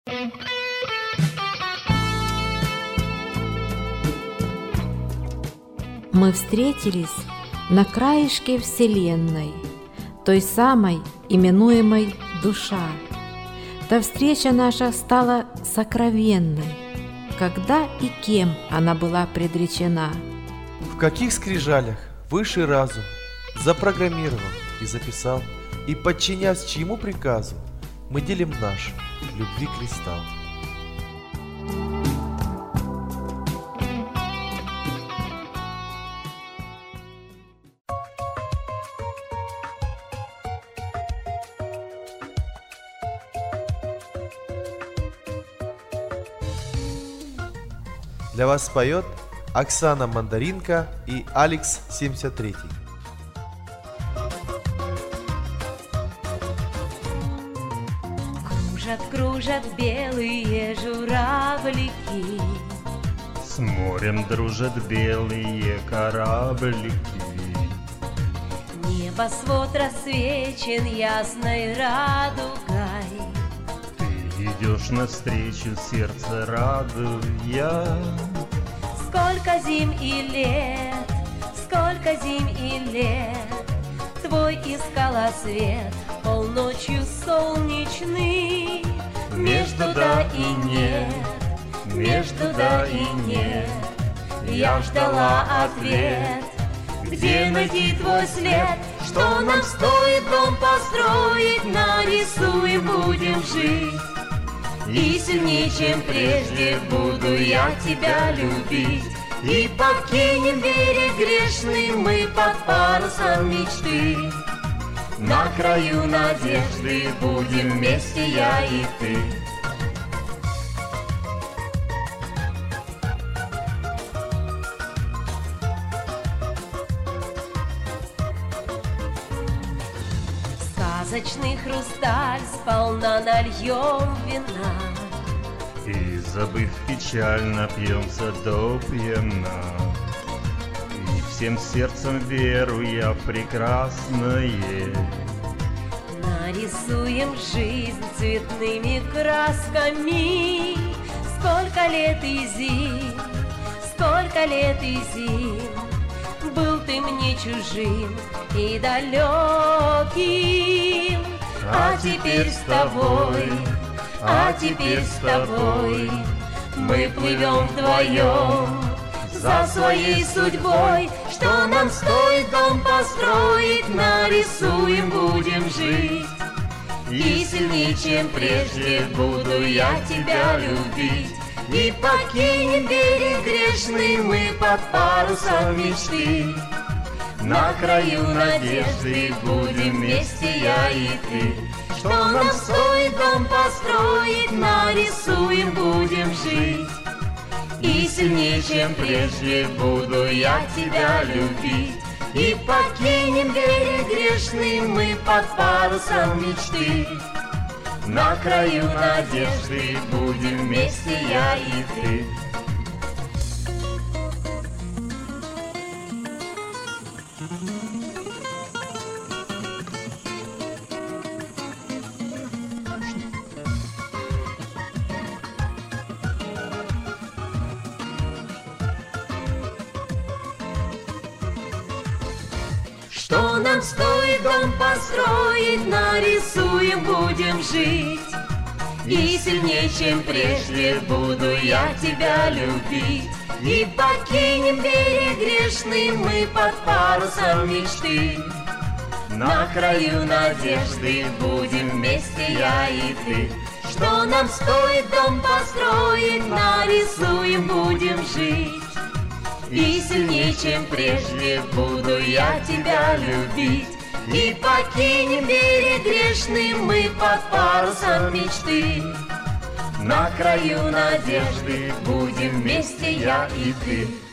Мы встретились на краешке Вселенной, той самой, именуемой душа. Та встреча наша стала сокровенной. Когда и кем она была предречена? В каких скрижалях высший разум запрограммировал и записал, и, подчинясь чьему приказу, мы делим наш любви кристалл. Для вас споет Оксана Мандаринка и Алекс 73. Кружат, кружат белые журавлики, с морем дружат белые кораблики. Небосвод рассвечен ясной радугой. Ты идешь навстречу, сердце радуя. Сколько зим и лет, сколько зим и лет, твой искала свет полночью солнечный. Между да и нет, между да и нет, я ждала ответ. Где найти твой след? Что нам стоит дом построить? Нарисуем, будем жить. И сильнее, чем прежде, буду я тебя любить. И покинем берег грешный мы под парусом мечты. На краю надежды будем вместе я и ты. Сказочный хрусталь сполна нальем вина. И, забыв печаль, напьемся до пьяна. И всем сердцем веруя в прекрасное нарисуем жизнь цветными красками. Сколько лет и зим, сколько лет и зим, был ты мне чужим и далеким. А теперь с тобой, а теперь с тобой мы плывем вдвоем за своей судьбой. Что нам стоит дом построить? Нарисуем, будем жить. И сильнее, чем прежде, буду я тебя любить. И покинем берег грешный мы под парусом мечты. На краю надежды будем вместе я и ты. Что нам стоит дом построить? Нарисуем, будем жить. И сильнее, чем прежде, буду я тебя любить. И покинем берег грешный мы под парусом мечты. На краю надежды будем вместе я и ты. Что нам стоит дом построить? Нарисуем, будем жить. И сильнее, чем прежде, буду я тебя любить. И покинем берег грешный мы под парусом мечты. На краю надежды будем вместе я и ты. Что нам стоит дом построить? Нарисуем, будем жить. И сильнее, чем прежде, буду я тебя любить. И покинем берег грешный мы под парусом мечты. На краю надежды будем вместе я и ты.